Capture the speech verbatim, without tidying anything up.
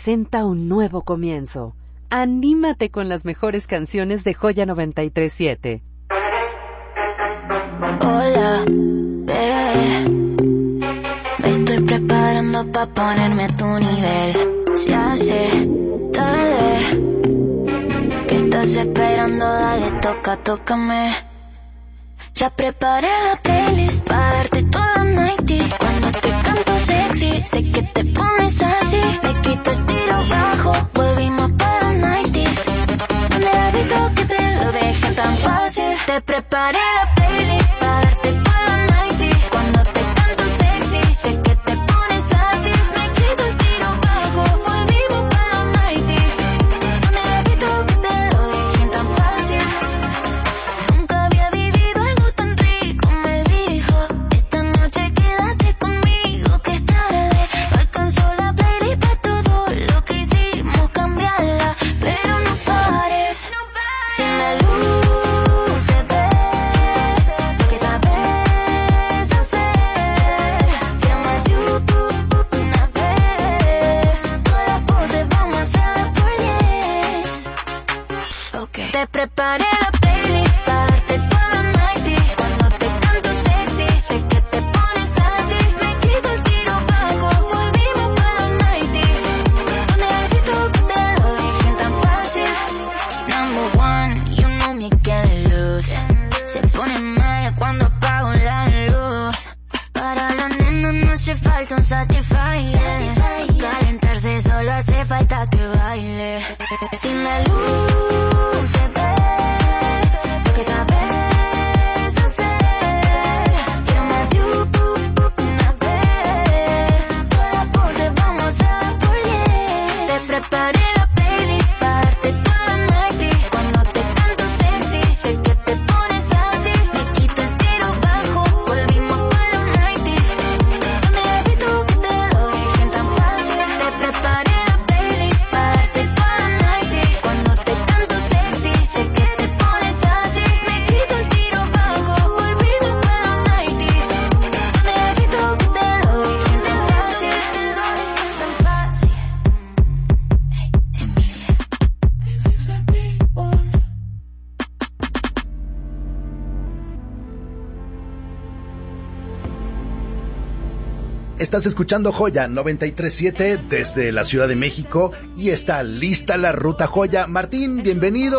presenta un nuevo comienzo. Anímate con las mejores canciones de Joya noventa y tres siete. Hola, bebé. Me estoy preparando pa' ponerme a tu nivel. Se hace tarde. ¿Qué estás esperando? Dale, toca, tócame. Ya preparé la playlist pa' darte toda nighty. Cuando te canto sexy, sé que te pones así. Me quito estilo bajo, volvimos para los nineties. ¿Dónde has visto que te lo deje tan fácil? Te preparé la playlist pa' darte toda nighty. Cuando te canto sexy, sé que te pones así. Me quito estilo bajo, volvimos para los nineties. ¿Dónde has visto que te lo deje tan fácil? Nunca había vivido algo tan rico, me dijo. Esta noche quédate conmigo, que es tarde. No alcanzó la playlist pa' todo lo que hicimos, cambiarla, pero no pares. Sin la luz se ve lo que sabes hacer. Llama YouTube una vez. Todas las poses vamos a hacer por diez. Okay. Te preparé la playlist pa' darte toda nighty. Cuando te canto sexy, sé que te pones así. Me quito el tiro bajo, volvimos para los nineties. ¿Dónde has visto que te lo dejen tan fácil? Number one, you know me que de luz. Se pone mala cuando apago la luz. Para la nena no hace falta un Satisfyer. Calentarse solo hace falta que baile. Sin la luz se ve lo que sabes hacer. Quiero más YouTube una vez. Todas las poses vamos a hacer por diez. Te preparé la playlist pa' darte toda nighty. Cuando te canto sexy, sé que te pones así. Me quito el tiro bajo, volvimos para los nineties. ¿Dónde has visto que te lo dejen tan fácil? Te preparé la playlist pa' darte toda nighty. Cuando te canto sexy, sé que te pones así. Me quito el tiro bajo, volvimos para los nineties. ¿Dónde has visto que te lo dejen tan fácil? Tan fácil. Hey, Emilia. Estás escuchando Joya noventa y tres siete desde la Ciudad de México y está lista la ruta Joya. Martín, bienvenido.